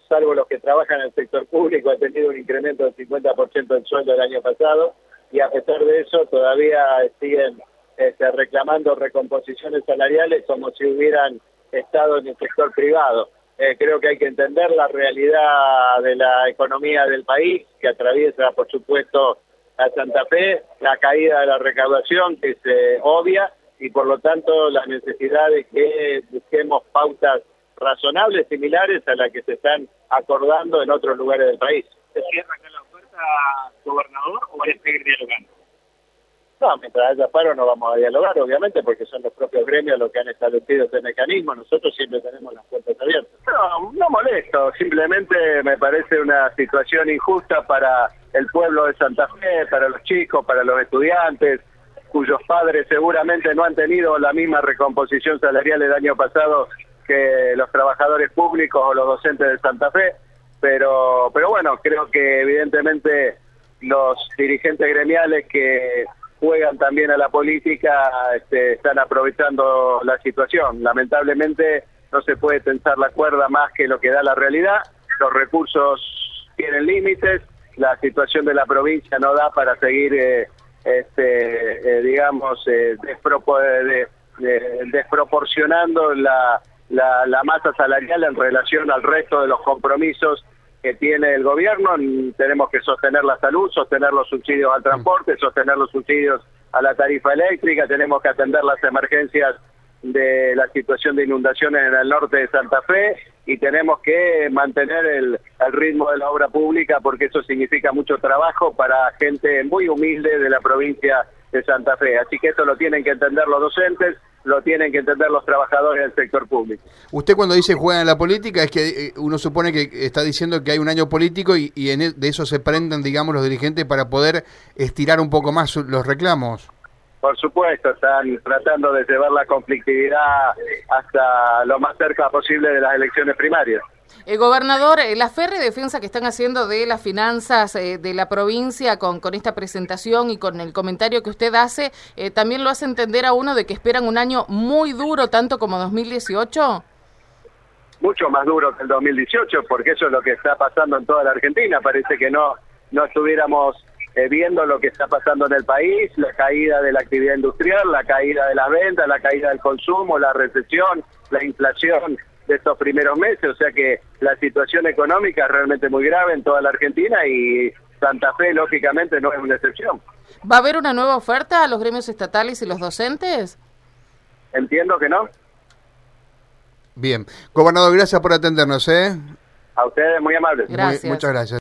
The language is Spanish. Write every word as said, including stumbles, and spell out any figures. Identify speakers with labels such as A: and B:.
A: salvo los que trabajan en el sector público, ha tenido un incremento del cincuenta por ciento del sueldo el año pasado, y a pesar de eso todavía siguen este, reclamando recomposiciones salariales como si hubieran estado en el sector privado. Eh, creo que hay que entender la realidad de la economía del país, que atraviesa, por supuesto, a Santa Fe, la caída de la recaudación, que es eh, obvia, y por lo tanto la necesidad de que busquemos pautas razonables, similares a las que se están acordando en otros lugares del país.
B: ¿Se cierra acá la oferta, gobernador, o es seguir dialogando?
A: No, mientras haya paro no vamos a dialogar, obviamente, porque son los propios gremios los que han establecido este mecanismo. Nosotros siempre tenemos las puertas abiertas. No, no molesto, simplemente me parece una situación injusta para el pueblo de Santa Fe, para los chicos, para los estudiantes, cuyos padres seguramente no han tenido la misma recomposición salarial el año pasado que los trabajadores públicos o los docentes de Santa Fe, pero, pero bueno, creo que evidentemente los dirigentes gremiales que juegan también a la política, este, están aprovechando la situación. Lamentablemente no se puede tensar la cuerda más que lo que da la realidad, los recursos tienen límites, la situación de la provincia no da para seguir, eh, este, eh, digamos, eh, despropo de, de, desproporcionando la, la, la masa salarial en relación al resto de los compromisos que tiene el gobierno. Tenemos que sostener la salud, sostener los subsidios al transporte, sostener los subsidios a la tarifa eléctrica, tenemos que atender las emergencias de la situación de inundaciones en el norte de Santa Fe y tenemos que mantener el, el ritmo de la obra pública, porque eso significa mucho trabajo para gente muy humilde de la provincia de Santa Fe. Así que esto lo tienen que entender los docentes, lo tienen que entender los trabajadores del sector público.
C: Usted cuando dice juega en la política es que uno supone que está diciendo que hay un año político y, y en el, de eso se prenden, digamos, los dirigentes para poder estirar un poco más los reclamos.
A: Por supuesto, están tratando de llevar la conflictividad hasta lo más cerca posible de las elecciones primarias.
D: El gobernador, la férrea defensa que están haciendo de las finanzas eh, de la provincia con, con esta presentación y con el comentario que usted hace, eh, ¿también lo hace entender a uno de que esperan un año muy duro, tanto como dos mil dieciocho?
A: Mucho más duro que el dos mil dieciocho, porque eso es lo que está pasando en toda la Argentina. Parece que no, no estuviéramos eh, viendo lo que está pasando en el país, la caída de la actividad industrial, la caída de las ventas, la caída del consumo, la recesión, la inflación de estos primeros meses, o sea que la situación económica es realmente muy grave en toda la Argentina y Santa Fe, lógicamente, no es una excepción.
D: ¿Va a haber una nueva oferta a los gremios estatales y los docentes?
A: Entiendo que no.
C: Bien. Gobernador, gracias por atendernos, ¿eh?
A: A ustedes, muy amables.
D: Gracias.
C: Muy, muchas gracias.